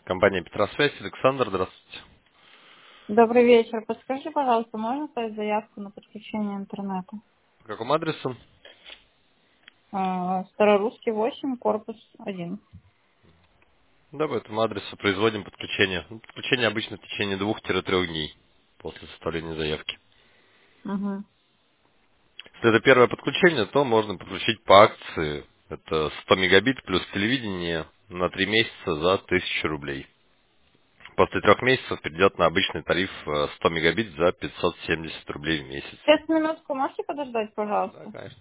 Компания Петросвязь, Александр, здравствуйте. Добрый вечер. Подскажи, пожалуйста, можно оставить заявку на подключение интернета? По какому адресу? Старорусский 8, корпус 1. Да, по этому адресу производим подключение. Подключение обычно в течение 2-3 дней после составления заявки. Угу. Если это первое подключение, то можно подключить по акции. Это 100 мегабит плюс телевидение на 3 месяца за 1000 рублей. После 3 месяцев перейдет на обычный тариф 100 мегабит за 570 рублей в месяц. Сейчас минутку, можете подождать, Да, пожалуйста? конечно.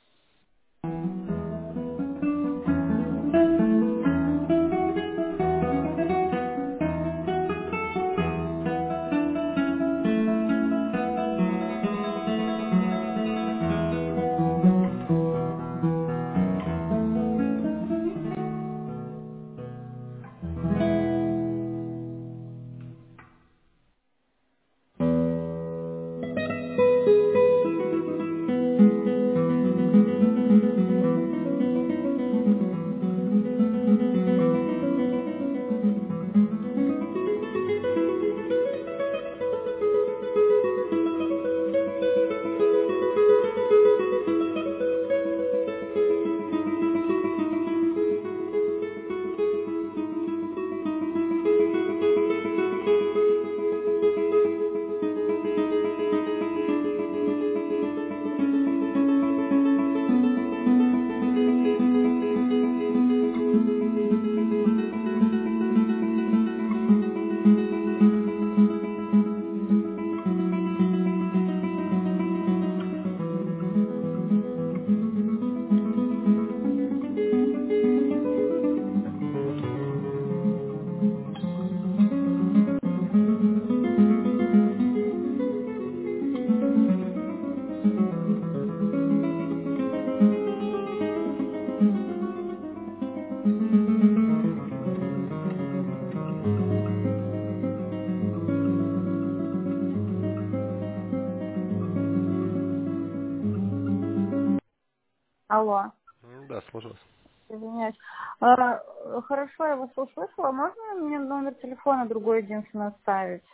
Алло, Да, слушаю вас. извиняюсь. Хорошо, я вас услышала. Можно мне номер телефона другой единственный оставить?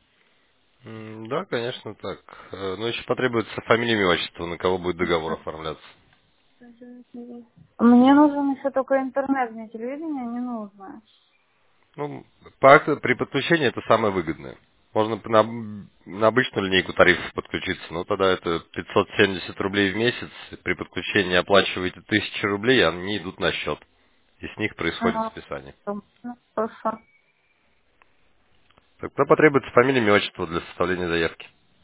Да, конечно, так. Но еще потребуется фамилия, имя, отчество, на кого будет договор оформляться. Мне нужен еще только интернет, мне телевидение не нужно. Ну, при подключении это самое выгодное. Можно на обычную линейку тарифов подключиться, но тогда это 570 рублей в месяц. При подключении оплачиваете 1000 рублей, они идут на счет. И с них происходит Ага. списание. Ну, хорошо. Тогда потребуется фамилия, имя, отчество для составления заявки.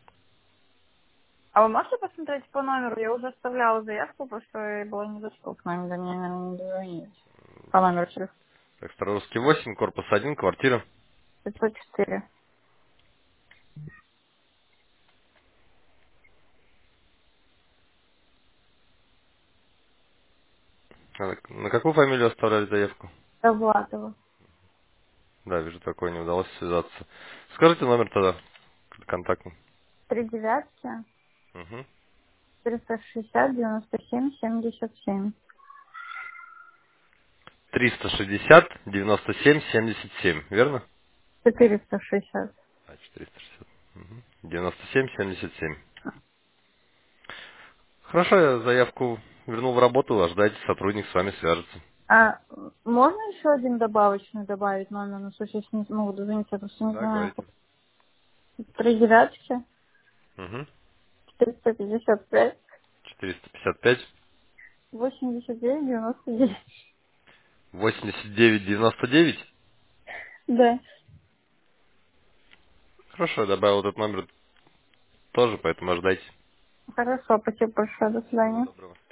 А вы можете посмотреть по номеру? Я уже оставляла заявку, потому что я была недоступна. Они до меня, наверное, не дозвонились. По номеру телефона. Так, Старорусский 8, корпус 1, квартира. 504. На какую фамилию оставляли заявку? Довлатова. Да, вижу, такое не удалось связаться. Скажите номер тогда, контактный. 3 девятки. Угу. 460 97 77. 360 97 77, верно? 460. 460. Мгм. 97 77. Хорошо, я заявку вернул в работу, ожидайте, сотрудник с вами свяжется. А можно еще один добавочный добавить номер на случай, если не смогу дозвониться, я просто не Да, знаю. говорите. 3 девятки. Угу. 455 455 89 99. 89 99. Да. Хорошо, я добавил этот номер тоже, поэтому ожидайте. Хорошо, спасибо большое. До Всего свидания. доброго.